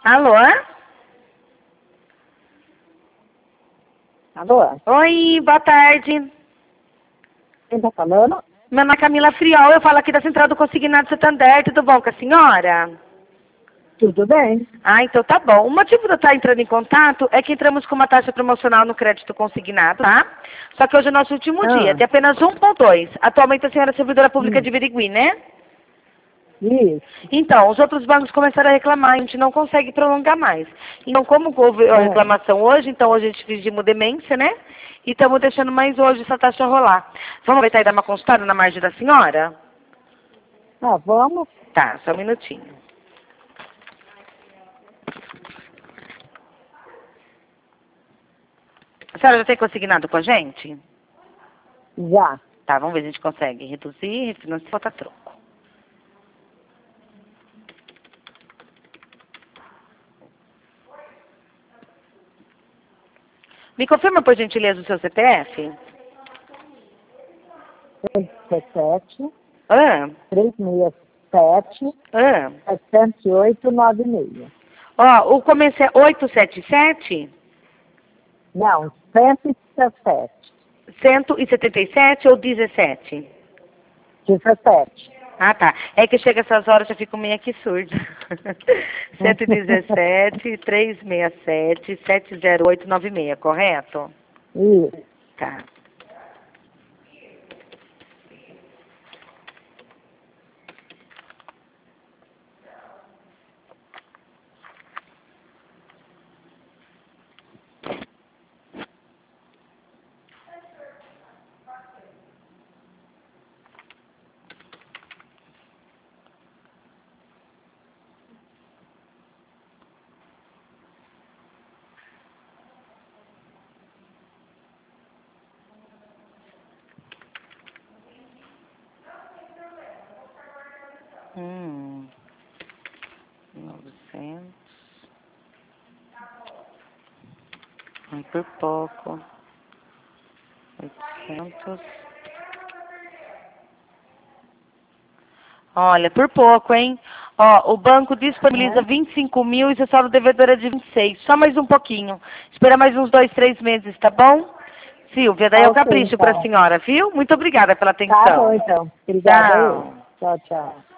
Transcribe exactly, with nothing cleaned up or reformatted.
Alô? Alô? Oi, boa tarde. Quem tá falando? Meu nome é Camila Friol, eu falo aqui da Central do Consignado Santander, tudo bom com a senhora? Tudo bem. Ah, então tá bom. O motivo de eu estar entrando em contato é que entramos com uma taxa promocional no crédito consignado, tá? Só que hoje é o nosso último Ah. dia, de apenas um ponto dois. Atualmente a senhora é servidora pública Hum. de Birigui, né? Isso. Então, os outros bancos começaram a reclamar, a gente não consegue prolongar mais. Então, como houve a É. reclamação hoje, então hoje a gente fingimos demência, né? E estamos deixando mais hoje essa taxa rolar. Vamos aproveitar e dar uma consultada na margem da senhora? Ah, vamos. Tá, só um minutinho. A senhora já tem consignado com a gente? Já. Tá, vamos ver se a gente consegue reduzir, refinanciar e botar troco. Me confirma, por gentileza, o seu C P F? três sete sete, Ah, três seis sete, ah. sete oito nove seis. Ó, o começo é oito sete sete, Não, cento e dezessete. cento e setenta e sete ou dezessete? dezessete. Ah, tá. É que chega essas horas eu fico meio aqui surda. cento e dezessete, trezentos e sessenta e sete, sete zero oito nove seis, correto? Isso. Tá. Hum. novecentos. Ai, por pouco. oitocentos. Olha, por pouco, hein? Ó, o banco disponibiliza É. vinte e cinco mil e você só devedora de vinte e seis. Só mais um pouquinho. Espera mais uns dois, três meses, tá bom? Silvia, daí Tá eu ok, capricho pra então. senhora, viu? Muito obrigada pela Tá bom, atenção. então. Obrigada aí. Tchau. Tchau, tchau.